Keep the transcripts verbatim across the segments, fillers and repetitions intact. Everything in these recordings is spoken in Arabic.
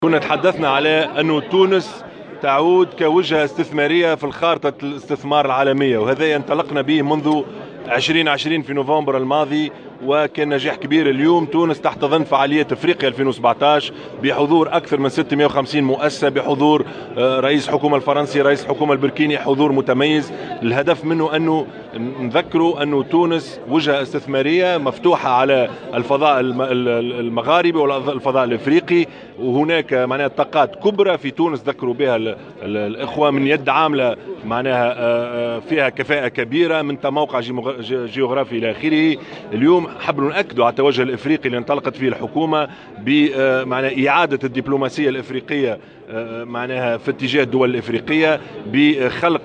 كنا تحدثنا على أن تونس تعود كوجهة استثمارية في الخارطة الاستثمار العالمية، وهذا انطلقنا به منذ ألفين وعشرين في نوفمبر الماضي، وكان نجاح كبير. اليوم تونس تحتضن فعاليات افريقيا ألفين وسبعة عشر بحضور اكثر من ستمئة وخمسين مؤسسه، بحضور رئيس الحكومه الفرنسي، رئيس الحكومه البركيني، حضور متميز. الهدف منه انه نذكروا انه تونس وجهه استثماريه مفتوحه على الفضاء المغاربي والفضاء الافريقي، وهناك معناها طاقات كبرى في تونس ذكروا بها الاخوه، من يد عامله معناها فيها كفاءه كبيره، من موقع جغرافي الى اخره. اليوم حاب نؤكدوا على التوجه الافريقي اللي انطلقت فيه الحكومه بمعنى اعاده الدبلوماسيه الافريقيه معناها في اتجاه الدول الافريقيه، بخلق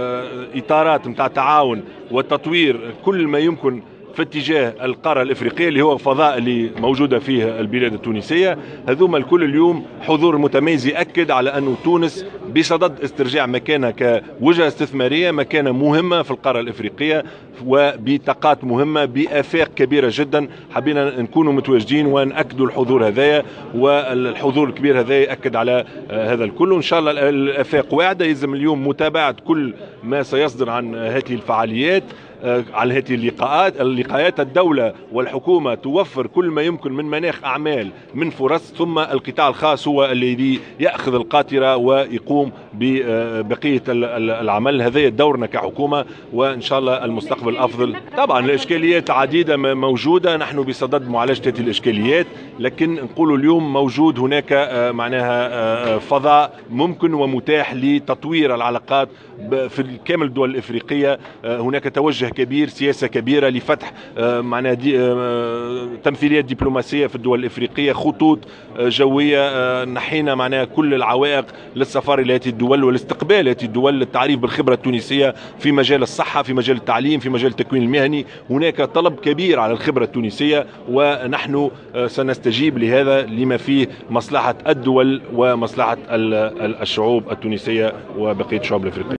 اطارات نتاع تعاون وتطوير كل ما يمكن في اتجاه القاره الافريقيه اللي هو الفضاء اللي موجوده فيه البلاد التونسيه. هذوما الكل اليوم حضور متميز ياكد على انه تونس بصدد استرجاع مكانها كوجهه استثماريه، مكانه مهمه في القاره الافريقيه وبطاقات مهمه بافاق كبيره جدا. حبينا نكونوا متواجدين وناكدوا الحضور هذايا، والحضور الكبير هذا ياكد على هذا الكل. وان شاء الله الافاق واعده، يلزم اليوم متابعه كل ما سيصدر عن هذه الفعاليات، على هذه اللقاءات اللقاءات الدولة والحكومة توفر كل ما يمكن من مناخ أعمال، من فرص، ثم القطاع الخاص هو الذي يأخذ القاطرة ويقوم ببقية العمل. هذا دورنا كحكومة، وإن شاء الله المستقبل أفضل. طبعا الإشكاليات عديدة موجودة، نحن بصدد معالجة هذه الإشكاليات، لكن نقول اليوم موجود هناك معناها فضاء ممكن ومتاح لتطوير العلاقات في كامل الدول الإفريقية. هناك توجه كبير، سياسة كبيرة لفتح معناها دي تمثيليات دبلوماسية في الدول الإفريقية، خطوط جوية، نحينا معناها كل العوائق للسفر إلى هذه الدول والاستقبال هذه الدول، للتعريف بالخبرة التونسية في مجال الصحة، في مجال التعليم، في مجال التكوين المهني. هناك طلب كبير على الخبرة التونسية، ونحن سنستجيب لهذا لما فيه مصلحة الدول ومصلحة الشعوب التونسية وبقية الشعوب الإفريقية.